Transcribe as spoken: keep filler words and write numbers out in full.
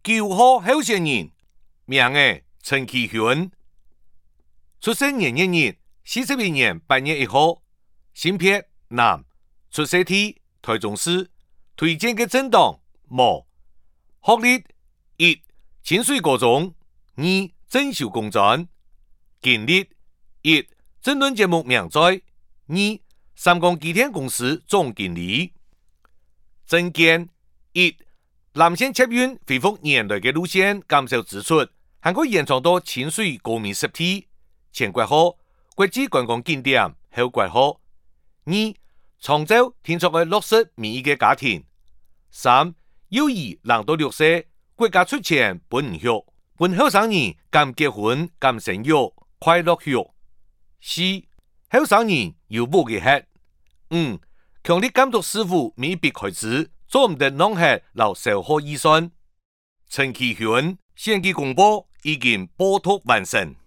九號候選人，名係陳其勳，出生年月日四十一年八月一號，性別男，出生地台中市，推薦嘅政黨無，學歷一清水高中，二正修工專，經歷一政論節目名載，二三江機電公司總經理，政見一南線捷運恢復原來嘅路線減少支出，還可延長到清水高美濕地，前括號國際觀光景點後括號二長洲天作嘅落實民意嘅家庭，三幼兒零到六歲國家出錢本唔育，本後生人敢結婚敢生育快樂育，四後生人有冇嘅吃，五強力監督師傅每筆開支做唔得浪費留消耗預算，陳其勳選舉公報已經報讀完成。